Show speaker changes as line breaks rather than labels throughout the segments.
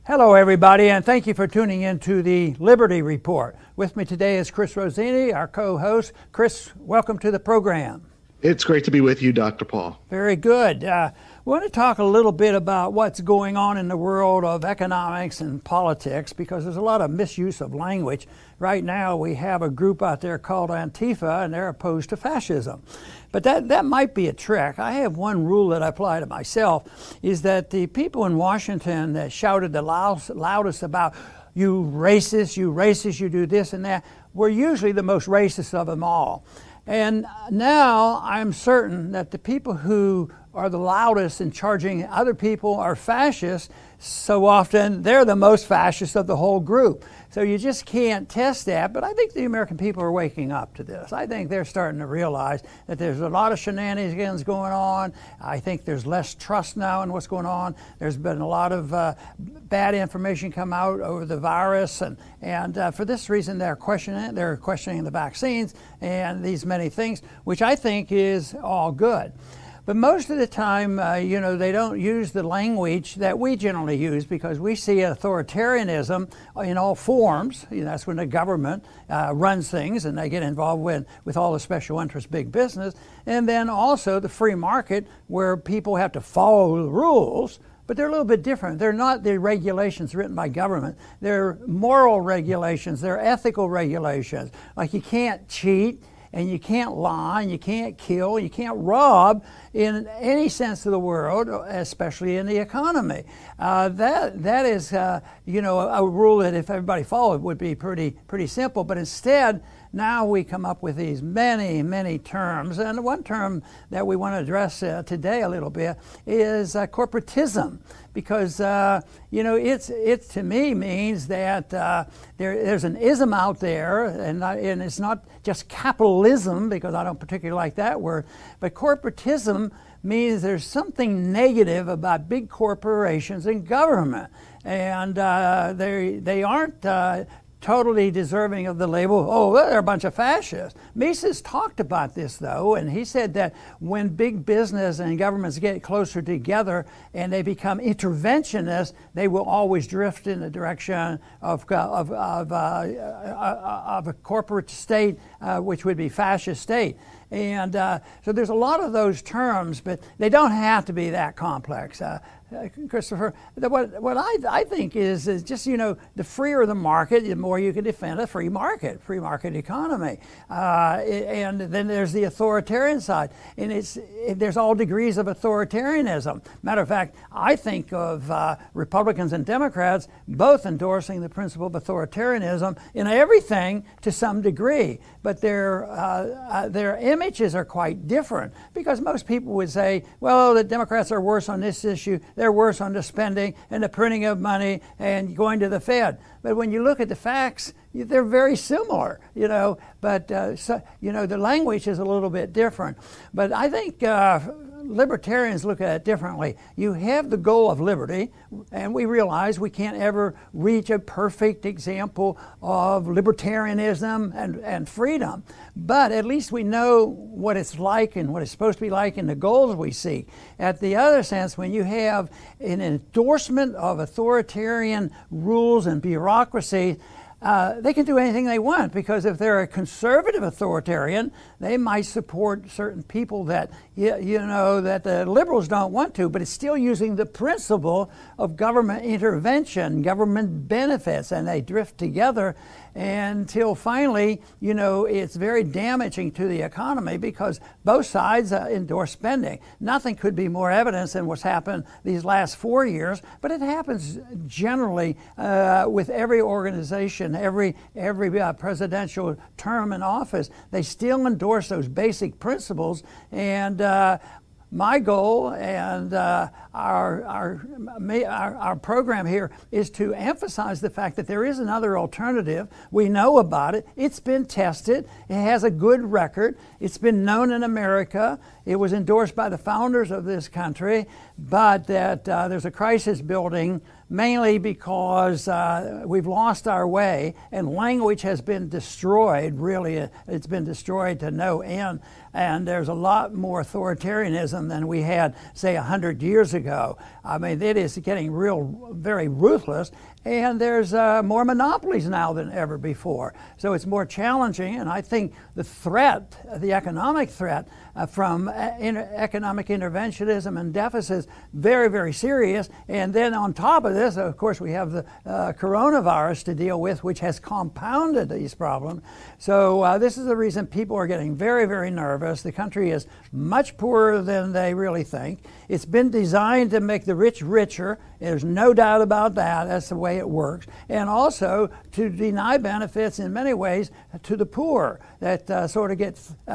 Hello, everybody, and thank you for tuning in to the Liberty Report. With me today is Chris Rossini, our co-host. Chris, welcome to the program.
It's great to be with you, Dr. Paul.
Very good. We want to talk a little bit about what's going on in the world of economics and politics, because there's a lot of misuse of language. Right now, we have a group out there called Antifa, and they're opposed to fascism. But that might be a trick. I have one rule that I apply to myself, is that the people in Washington that shouted the loudest about you racist, you do this and that, were usually the most racist of them all. And now I'm certain that the people who are the loudest in charging other people are fascists, so often they're the most fascist of the whole group. So you just can't test that, but I think the American people are waking up to this. I think they're starting to realize that there's a lot of shenanigans going on. I think there's less trust now in what's going on. There's been a lot of bad information come out over the virus, and for this reason they're questioning the vaccines and these many things, which I think is all good. But most of the time, they don't use the language that we generally use, because we see authoritarianism in all forms. That's when the government runs things and they get involved with all the special interest big business. And then also the free market, where people have to follow the rules, but they're a little bit different. They're not the regulations written by government. They're moral regulations. They're ethical regulations. Like you can't cheat, and you can't lie, and you can't kill, you can't rob in any sense of the word, especially in the economy. That is, a rule that if everybody followed would be pretty simple. But instead, now we come up with these many terms. And one term that we want to address today a little bit is corporatism. Because, it to me means that there's an ism out there, and it's not just capitalism, because I don't particularly like that word, but corporatism means there's something negative about big corporations and government. And they aren't totally deserving of the label, oh, they're a bunch of fascists. Mises talked about this, though, and he said that when big business and governments get closer together and they become interventionists, they will always drift in the direction of a corporate state, which would be fascist state. And so there's a lot of those terms, but they don't have to be that complex. Christopher, what I think is just, the freer the market, the more you can defend a free market economy. And then there's the authoritarian side. And there's all degrees of authoritarianism. Matter of fact, I think of Republicans and Democrats both endorsing the principle of authoritarianism in everything to some degree. But their images are quite different, because most people would say, well, the Democrats are worse on this issue. They're worse on the spending and the printing of money and going to the Fed. But when you look at the facts, they're very similar, but the language is a little bit different. But I think libertarians look at it differently. You have the goal of liberty, and we realize we can't ever reach a perfect example of libertarianism and freedom. But at least we know what it's like and what it's supposed to be like and the goals we seek. At the other sense, when you have an endorsement of authoritarian rules and bureaucracy, they can do anything they want, because if they're a conservative authoritarian, they might support certain people that that the liberals don't want to, but it's still using the principle of government intervention, government benefits, and they drift together until finally, it's very damaging to the economy, because both sides endorse spending. Nothing could be more evidence than what's happened these last 4 years, but it happens generally with every organization, every presidential term in office. They still endorse those basic principles, and my goal and our program here is to emphasize the fact that there is another alternative. We know about it. It's been tested. It has a good record. It's been known in America. It was endorsed by the founders of this country, but that there's a crisis building mainly because we've lost our way and language has been destroyed. Really, it's been destroyed to no end. And there's a lot more authoritarianism than we had, say, 100 years ago. I mean, it is getting very ruthless. And there's more monopolies now than ever before. So it's more challenging, and I think the threat, the economic threat from economic interventionism and deficits, very, very serious. And then on top of this, of course, we have the coronavirus to deal with, which has compounded these problems. So this is the reason people are getting very, very nervous. The country is much poorer than they really think. It's been designed to make the rich richer. There's no doubt about that. That's the way it works. And also to deny benefits in many ways to the poor that sort of get,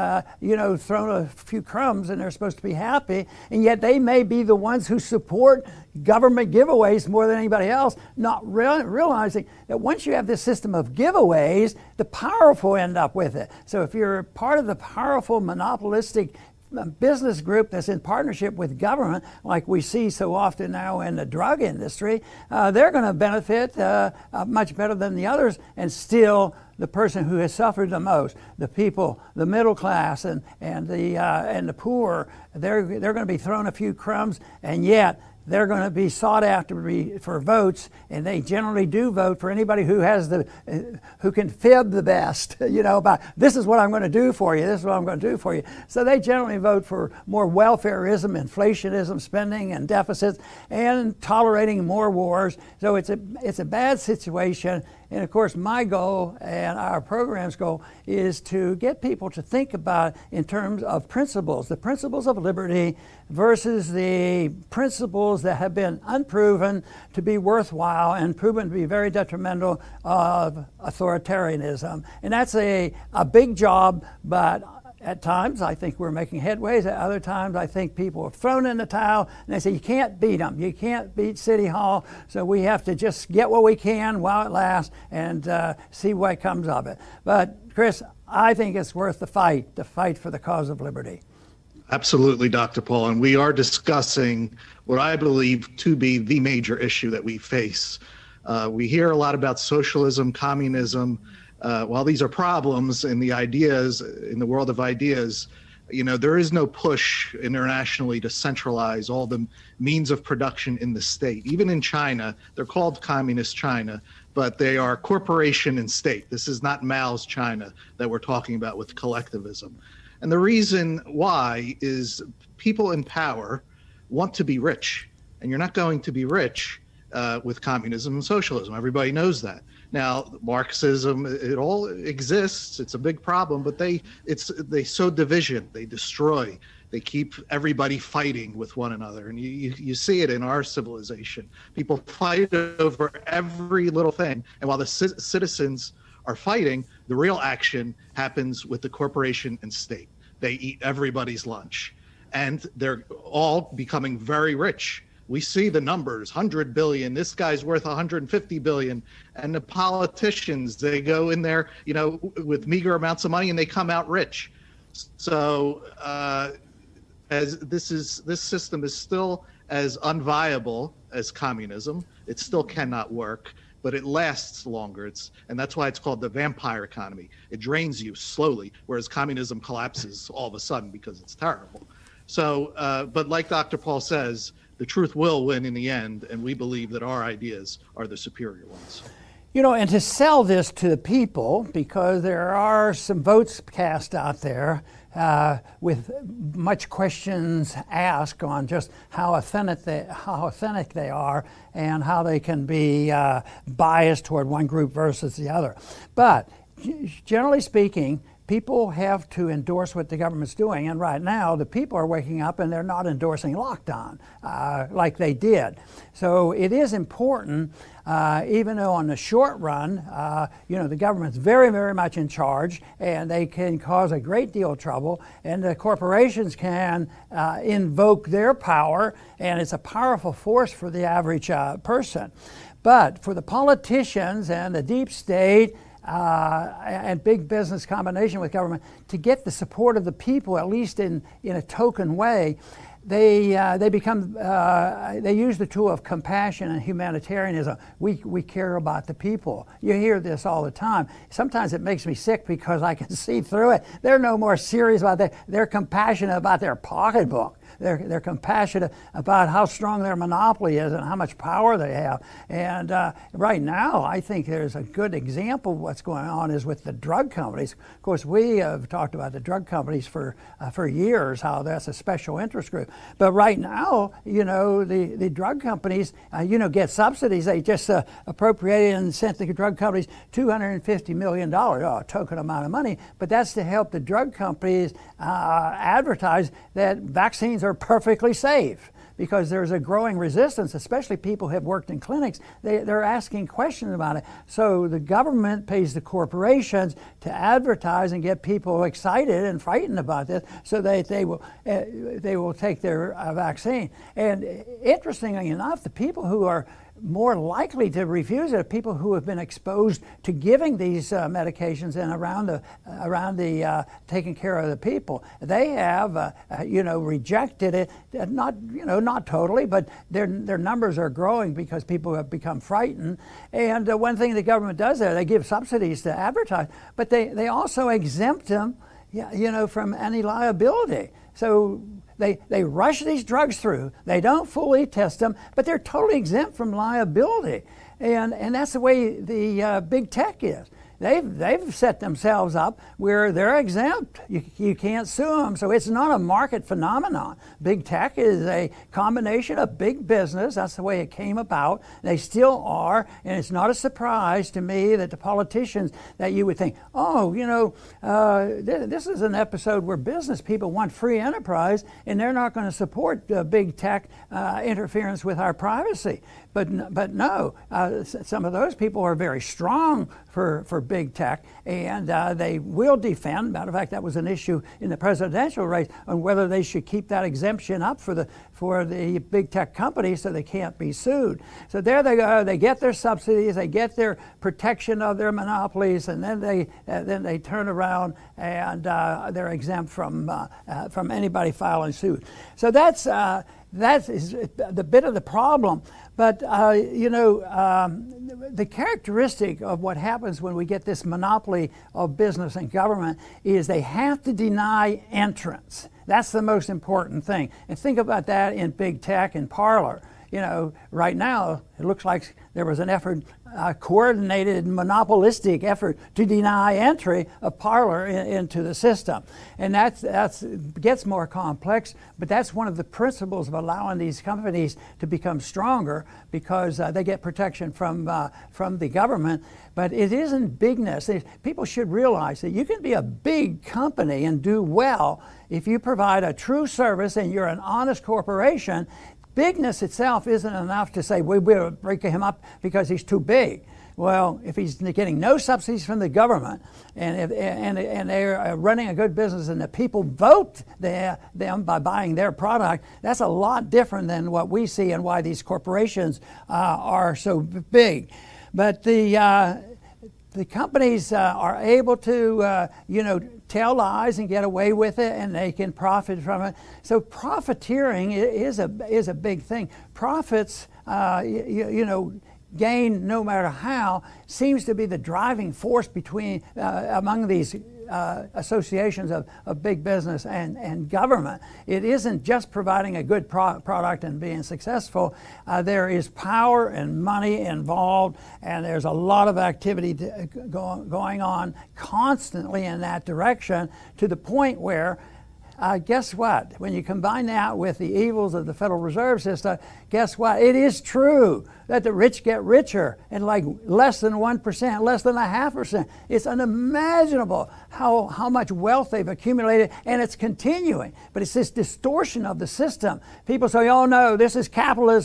thrown a few crumbs and they're supposed to be happy. And yet they may be the ones who support government giveaways more than anybody else, not realizing that once you have this system of giveaways, the powerful end up with it. So if you're part of the powerful monopolistic business group that's in partnership with government, like we see so often now in the drug industry, they're going to benefit much better than the others, and still the person who has suffered the most, the people, the middle class and the poor, they're going to be thrown a few crumbs, and yet they're going to be sought after for votes, and they generally do vote for anybody who has who can fib the best, about this is what I'm going to do for you, this is what I'm going to do for you. So they generally vote for more welfareism, inflationism, spending and deficits, and tolerating more wars. So it's a bad situation. And of course, my goal and our program's goal is to get people to think about in terms of principles, the principles of liberty versus the principles that have been unproven to be worthwhile and proven to be very detrimental of authoritarianism. And that's a big job, but at times I think we're making headways. At other times I think people have thrown in the towel and they say you can't beat them. You can't beat City Hall, so we have to just get what we can while it lasts and see what comes of it. But Chris, I think it's worth the fight for the cause of liberty.
Absolutely, Dr. Paul. And we are discussing what I believe to be the major issue that we face. We hear a lot about socialism, communism. While these are problems in the ideas, in the world of ideas, there is no push internationally to centralize all the means of production in the state. Even in China, they're called Communist China, but they are corporation and state. This is not Mao's China that we're talking about with collectivism. And the reason why is people in power want to be rich, and you're not going to be rich with communism and socialism. Everybody knows that. Now, Marxism, it all exists. It's a big problem, but they sow division. They destroy. They keep everybody fighting with one another. And you see it in our civilization. People fight over every little thing. And while the citizens are fighting, the real action happens with the corporation and state. They eat everybody's lunch. And they're all becoming very rich. We see the numbers, 100 billion, this guy's worth 150 billion. And the politicians, they go in there, with meager amounts of money and they come out rich. So as this system is still as unviable as communism, it still cannot work, but it lasts longer. And that's why it's called the vampire economy. It drains you slowly, whereas communism collapses all of a sudden because it's terrible. So, but like Dr. Paul says, the truth will win in the end, and we believe that our ideas are the superior ones.
And to sell this to the people, because there are some votes cast out there with much questions asked on just how authentic they are and how they can be biased toward one group versus the other. But generally speaking, people have to endorse what the government's doing, and right now the people are waking up and they're not endorsing lockdown like they did. So it is important, even though on the short run, the government's very, very much in charge and they can cause a great deal of trouble, and the corporations can invoke their power, and it's a powerful force for the average person. But for the politicians and the deep state, and big business combination with government, to get the support of the people, at least in a token way, they become they use the tool of compassion and humanitarianism. We care about the people. You hear this all the time. Sometimes it makes me sick because I can see through it. They're no more serious about that. They're compassionate about their pocketbook. They're compassionate about how strong their monopoly is and how much power they have. And right now, I think there's a good example of what's going on is with the drug companies. Of course, we have talked about the drug companies for years, how that's a special interest group. But right now, the drug companies, get subsidies. They just appropriated and sent the drug companies $250 million, a token amount of money. But that's to help the drug companies advertise that vaccines are perfectly safe, because there's a growing resistance, especially people who have worked in clinics. They're asking questions about it. So the government pays the corporations to advertise and get people excited and frightened about this, so that they will take their vaccine. And interestingly enough, the people who are more likely to refuse it are people who have been exposed to giving these medications and around the taking care of the people. They have rejected it, not totally, but their numbers are growing because people have become frightened. And one thing the government does there, they give subsidies to advertise, but they also exempt them from any liability. So they rush these drugs through. They don't fully test them, but they're totally exempt from liability. And that's the way the big tech is. They've set themselves up where they're exempt. You can't sue them. So it's not a market phenomenon. Big tech is a combination of big business. That's the way it came about. They still are. And it's not a surprise to me that the politicians, that you would think, this is an episode where business people want free enterprise and they're not going to support big tech interference with our privacy. But no, some of those people are very strong for big tech, and they will defend. Matter of fact, that was an issue in the presidential race on whether they should keep that exemption up for the big tech companies so they can't be sued. So there they go. They get their subsidies, they get their protection of their monopolies, and then they turn around and they're exempt from anybody filing suit. So that is the bit of the problem. But, the characteristic of what happens when we get this monopoly of business and government is they have to deny entrance. That's the most important thing. And think about that in big tech and Parler. Right now, it looks like there was an effort, a coordinated monopolistic effort to deny entry of Parler into the system. And that gets more complex, but that's one of the principles of allowing these companies to become stronger, because they get protection from the government. But it isn't bigness. People should realize that you can be a big company and do well if you provide a true service and you're an honest corporation. Bigness itself isn't enough to say we'll break him up because he's too big. Well, if he's getting no subsidies from the government and they're running a good business and the people vote them by buying their product, that's a lot different than what we see and why these corporations are so big. But the companies are able to, tell lies and get away with it, and they can profit from it. So profiteering is a big thing. Profits, gain no matter how, seems to be the driving force among these associations of big business and government. It isn't just providing a good product and being successful. There is power and money involved, and there's a lot of activity going on constantly in that direction, to the point where guess what? When you combine that with the evils of the Federal Reserve System, guess what? It is true that the rich get richer, and like less than 1%, less than 0.5%. It's unimaginable how much wealth they've accumulated, and it's continuing. But it's this distortion of the system. People say, oh no, this is capitalism.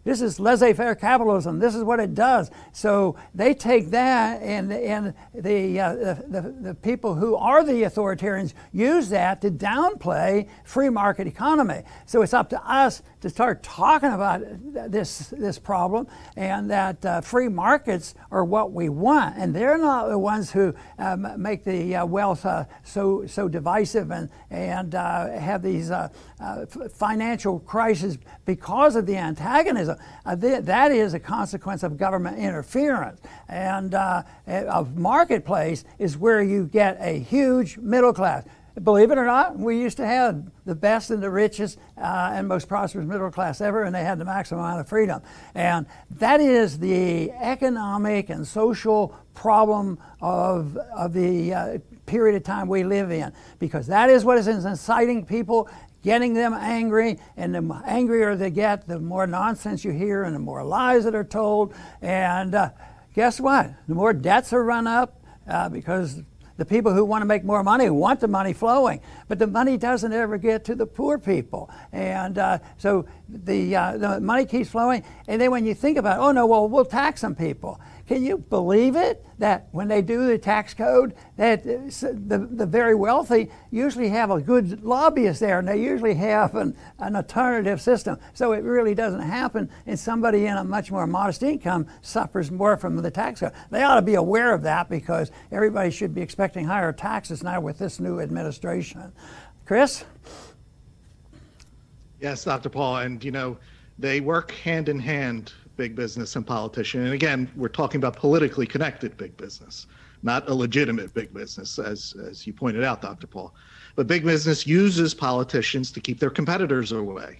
This is laissez-faire capitalism. This is what it does. So they take that, and the people who are the authoritarians use that to downplay free market economy. So it's up to us to start talking about this problem, and that free markets are what we want, and they're not the ones who make the wealth so divisive and have these financial crises because of the antagonism. That is a consequence of government interference. And a marketplace is where you get a huge middle class. Believe it or not, we used to have the best and the richest and most prosperous middle class ever, and they had the maximum amount of freedom. And that is the economic and social problem of the period of time we live in, because that is what is inciting people, getting them angry, and the angrier they get, the more nonsense you hear and the more lies that are told. And guess what? The more debts are run up because the people who want to make more money want the money flowing, but the money doesn't ever get to the poor people. And so the money keeps flowing, and then when you think about, oh no, well, we'll tax some people. Can you believe it that when they do the tax code, that the very wealthy usually have a good lobbyist there, and they usually have an alternative system. So it really doesn't happen, and somebody in a much more modest income suffers more from the tax code. They ought to be aware of that, because everybody should be expecting higher taxes now with this new administration. Chris?
Yes, Dr. Paul, and they work hand in hand, big business and politician. And again, we're talking about politically connected big business, not a legitimate big business, as you pointed out, Dr. Paul. But big business uses politicians to keep their competitors away,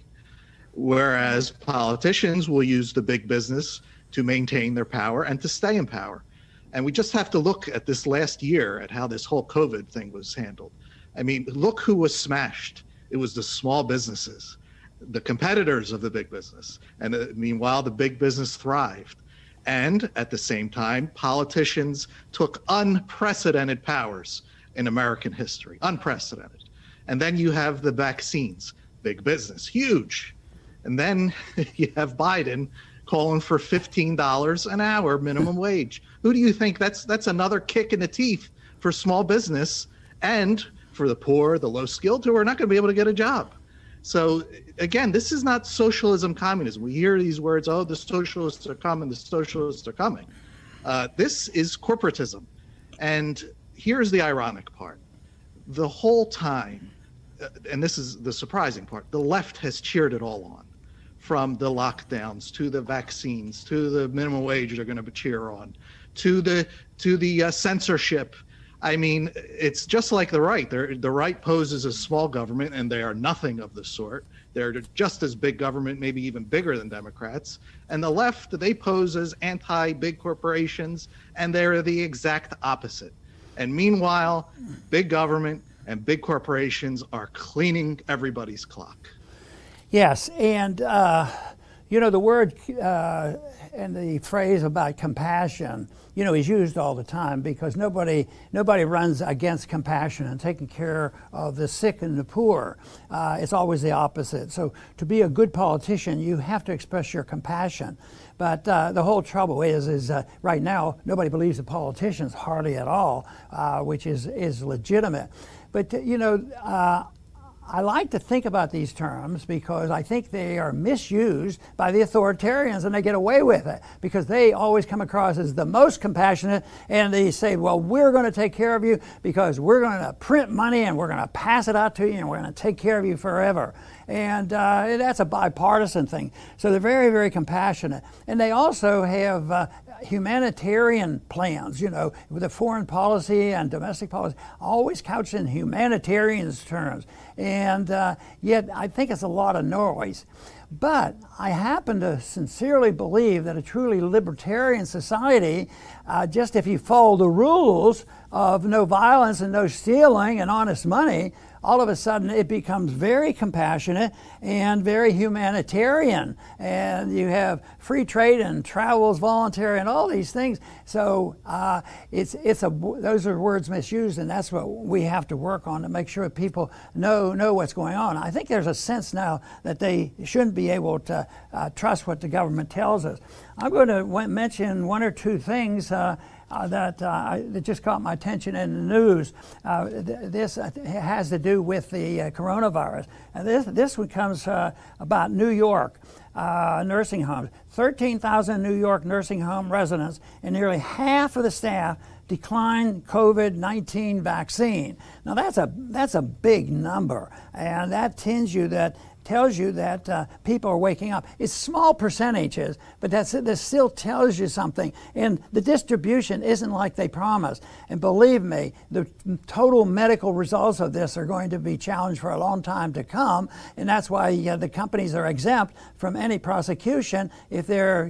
whereas politicians will use the big business to maintain their power and to stay in power. And we just have to look at this last year at how this whole COVID thing was handled. I mean, look who was smashed. It was the small businesses, the competitors of the big business. And meanwhile, the big business thrived. And at the same time, politicians took unprecedented powers in American history, unprecedented. And then you have the vaccines, big business, huge. And then you have Biden calling for $15 an hour minimum wage. Who do you think? That's another kick in the teeth for small business and for the poor, the low skilled, who are not going to be able to get a job. So again, this is not socialism, communism. We hear these words, oh, the socialists are coming, the socialists are coming. This is corporatism. And here's the ironic part. The whole time, and this is the surprising part, the left has cheered it all on, from the lockdowns to the vaccines to the minimum wage they're going to cheer on, to the censorship. I mean, it's just like the right. The right poses as small government, and they are nothing of the sort. They're just as big government, maybe even bigger than Democrats. And the left, they pose as anti-big corporations, and they're the exact opposite. And meanwhile, big government and big corporations are cleaning everybody's clock.
Yes, and the word and the phrase about compassion, is used all the time, because nobody runs against compassion and taking care of the sick and the poor. It's always the opposite. So to be a good politician, you have to express your compassion. But the whole trouble is right now, nobody believes the politicians hardly at all, which is legitimate. But, I like to think about these terms because I think they are misused by the authoritarians, and they get away with it because they always come across as the most compassionate, and they say, well, we're going to take care of you because we're going to print money and we're going to pass it out to you and we're going to take care of you forever. And that's a bipartisan thing. So they're very, very compassionate. And they also have humanitarian plans, with the foreign policy and domestic policy, always couched in humanitarian terms. And yet I think it's a lot of noise. But I happen to sincerely believe that a truly libertarian society, just if you follow the rules of no violence and no stealing and honest money, all of a sudden it becomes very compassionate and very humanitarian. And you have free trade and travel's voluntary and all these things. So those are words misused, and that's what we have to work on to make sure people know what's going on. I think there's a sense now that they shouldn't be able to trust what the government tells us. I'm going to mention one or two things that just caught my attention in the news. This has to do with the coronavirus. And this one comes about New York nursing homes. 13,000 New York nursing home residents and nearly half of the staff declined COVID-19 vaccine. Now that's a big number, and that tells you that people are waking up. It's small percentages, but that still tells you something. And the distribution isn't like they promised. And believe me, the total medical results of this are going to be challenged for a long time to come. And that's why the companies are exempt from any prosecution if they're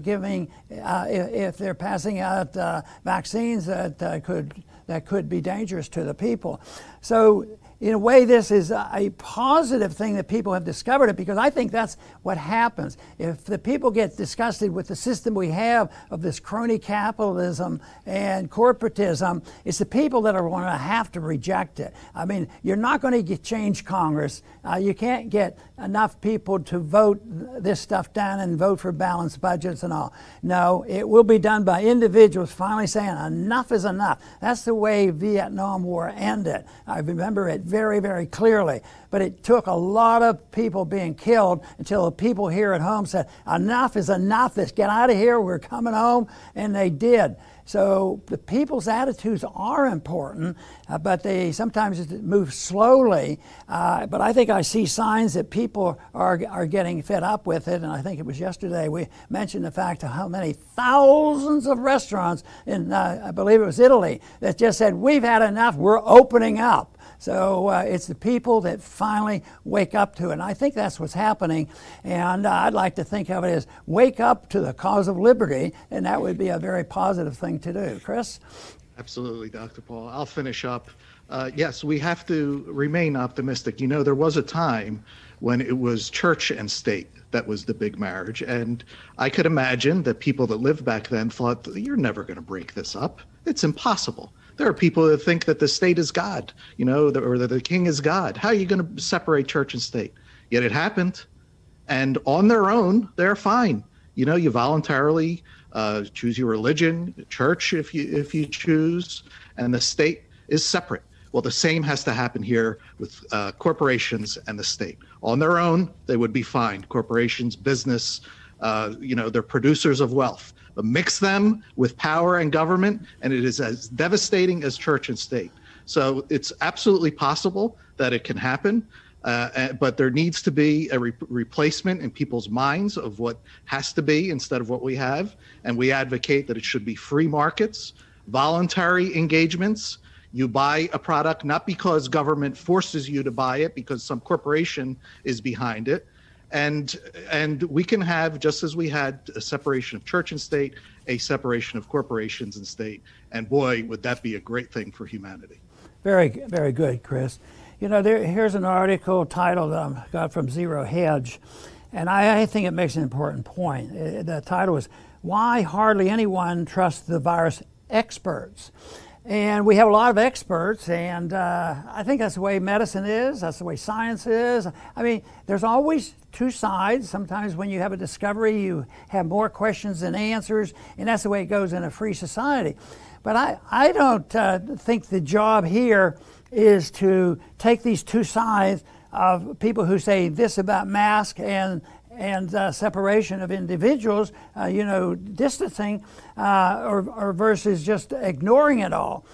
if they're passing out vaccines that could be dangerous to the people. So, in a way, this is a positive thing that people have discovered it, because I think that's what happens. If the people get disgusted with the system we have of this crony capitalism and corporatism, it's the people that are going to have to reject it. I mean, you're not going to change Congress. You can't get enough people to vote this stuff down and vote for balanced budgets and all. No, it will be done by individuals finally saying enough is enough. That's the way Vietnam War ended. I remember it very, very clearly. But it took a lot of people being killed until the people here at home said, enough is enough, let's get out of here, we're coming home, and they did. So the people's attitudes are important, but they sometimes move slowly. But I think I see signs that people are getting fed up with it. And I think it was yesterday we mentioned the fact of how many thousands of restaurants in, I believe it was Italy, that just said, we've had enough, we're opening up. So it's the people that finally wake up to it. And I think that's what's happening. And I'd like to think of it as wake up to the cause of liberty, and that would be a very positive thing to do. Chris?
Absolutely, Dr. Paul. I'll finish up. Yes, we have to remain optimistic. You know, there was a time when it was church and state that was the big marriage. And I could imagine that people that lived back then thought, you're never going to break this up. It's impossible. There are people that think that the state is God, you know, or that the king is God. How are you going to separate church and state? Yet it happened. And on their own, they're fine. You know, you voluntarily choose your religion, church if you choose, and the state is separate. Well, the same has to happen here with corporations and the state. On their own, they would be fine. Corporations, business, you know, they're producers of wealth. But mix them with power and government, and it is as devastating as church and state. So it's absolutely possible that it can happen, but there needs to be a replacement in people's minds of what has to be instead of what we have. And we advocate that it should be free markets, voluntary engagements. You buy a product not because government forces you to buy it, because some corporation is behind it. And we can have, just as we had a separation of church and state, a separation of corporations and state. And boy, would that be a great thing for humanity.
Very, very good, Chris. You know, here's an article title that I got from Zero Hedge, and I think it makes an important point. The title is, Why Hardly Anyone Trusts the Virus Experts. And we have a lot of experts, and I think that's the way medicine is, that's the way science is. I mean, there's always two sides. Sometimes when you have a discovery, you have more questions than answers, and that's the way it goes in a free society. But I don't think the job here is to take these two sides of people who say this about masks and separation of individuals, you know, distancing, or versus just ignoring it all.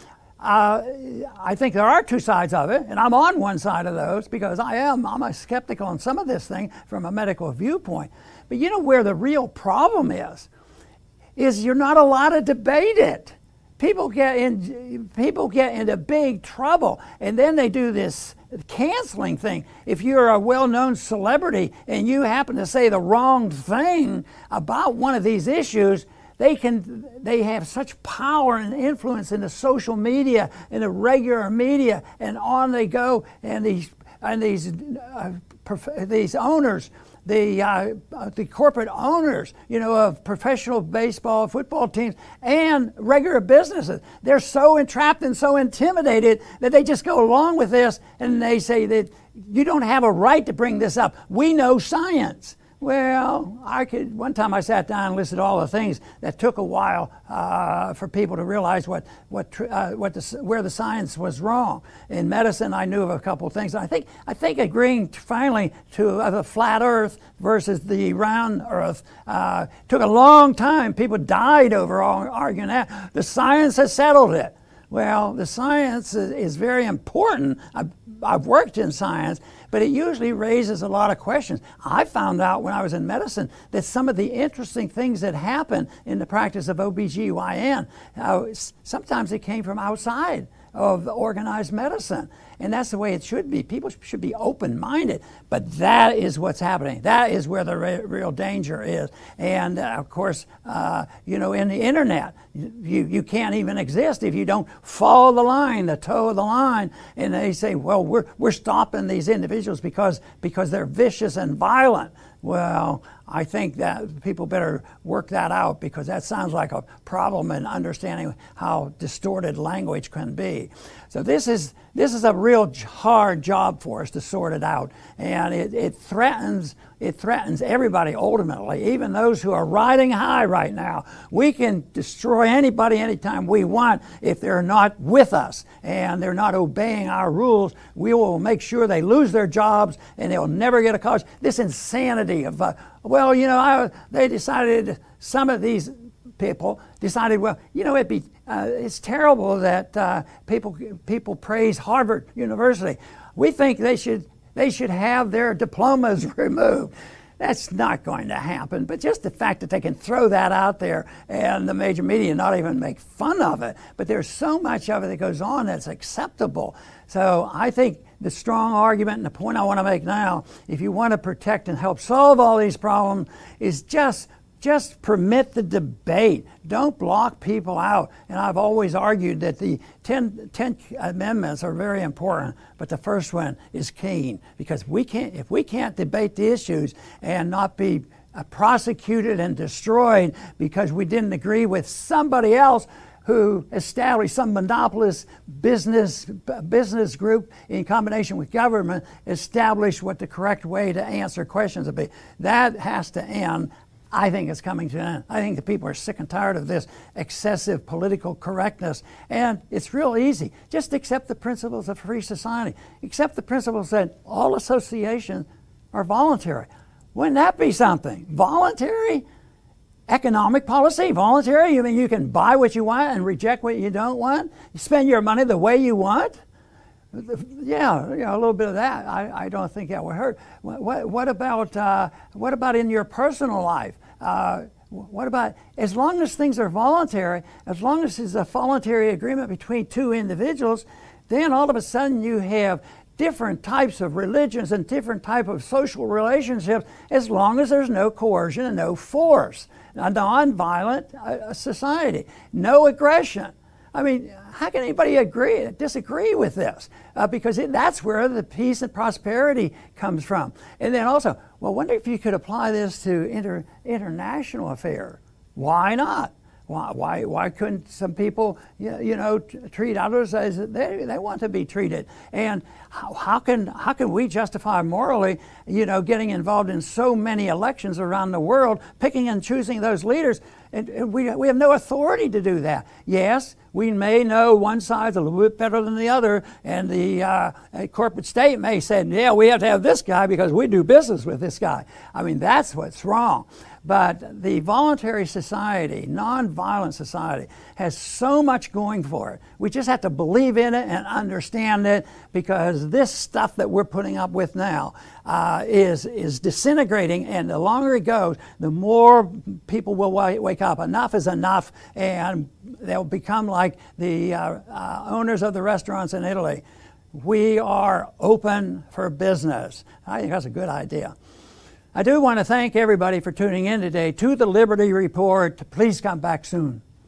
I think there are two sides of it, and I'm on one side of those because I'm a skeptical on some of this thing from a medical viewpoint. But you know where the real problem is you're not allowed to debate it. People get into big trouble, and then they do this canceling thing. If you're a well-known celebrity and you happen to say the wrong thing about one of these issues, they have such power and influence in the social media, in the regular media, and on they go, and these and these owners, the corporate owners, of professional baseball, football teams, and regular businesses. They're so entrapped and so intimidated that they just go along with this, and they say that you don't have a right to bring this up. We know science. Well, one time I sat down and listed all the things that took a while for people to realize where the science was wrong. In medicine, I knew of a couple of things. I think agreeing finally to the flat Earth versus the round Earth took a long time. People died over arguing that. The science has settled it. Well, the science is very important. I've worked in science, but it usually raises a lot of questions. I found out when I was in medicine that some of the interesting things that happen in the practice of OBGYN, sometimes it came from outside of organized medicine. And that's the way it should be. People should be open-minded, but that is what's happening. That is where the real danger is. And of course, in the internet, you can't even exist if you don't follow the line, the toe of the line. And they say, well, we're stopping these individuals because they're vicious and violent. Well, I think that people better work that out, because that sounds like a problem in understanding how distorted language can be. So this is a real hard job for us to sort it out, and it threatens everybody ultimately, even those who are riding high right now. We can destroy anybody anytime we want if they're not with us and they're not obeying our rules. We will make sure they lose their jobs and they'll never get a college. This insanity of they decided, some of these people decided, it's terrible that people praise Harvard University. We think they should have their diplomas removed. That's not going to happen. But just the fact that they can throw that out there and the major media not even make fun of it, but there's so much of it that goes on that's acceptable. So I think the strong argument, and the point I want to make now, if you want to protect and help solve all these problems, is just permit the debate. Don't block people out. And I've always argued that the 10 amendments are very important, but the first one is keen, because if we can't debate the issues and not be prosecuted and destroyed because we didn't agree with somebody else who established, some monopolist business group in combination with government, established what the correct way to answer questions would be. That has to end. I think it's coming to an end. I think the people are sick and tired of this excessive political correctness. And it's real easy. Just accept the principles of free society. Accept the principles that all associations are voluntary. Wouldn't that be something? Voluntary? Economic policy, voluntary? You mean you can buy what you want and reject what you don't want? You spend your money the way you want? Yeah, a little bit of that. I don't think that would hurt. What about in your personal life? What about, as long as things are voluntary, as long as it's a voluntary agreement between two individuals, then all of a sudden you have different types of religions and different type of social relationships, as long as there's no coercion and no force. A non-violent society, no aggression. I mean, how can anybody disagree with this? Because that's where the peace and prosperity comes from. And then also, well, wonder if you could apply this to international affairs. Why not? Why couldn't some people, treat others as they want to be treated? And how can we justify morally, getting involved in so many elections around the world, picking and choosing those leaders? And we have no authority to do that. Yes, we may know one side's a little bit better than the other, and the corporate state may say, yeah, we have to have this guy because we do business with this guy. I mean, that's what's wrong. But the voluntary society, non-violent society, has so much going for it. We just have to believe in it and understand it, because this stuff that we're putting up with now is disintegrating, and the longer it goes, the more people will wake up. Enough is enough, and they'll become like the owners of the restaurants in Italy. We are open for business. I think that's a good idea. I do want to thank everybody for tuning in today to the Liberty Report. Please come back soon.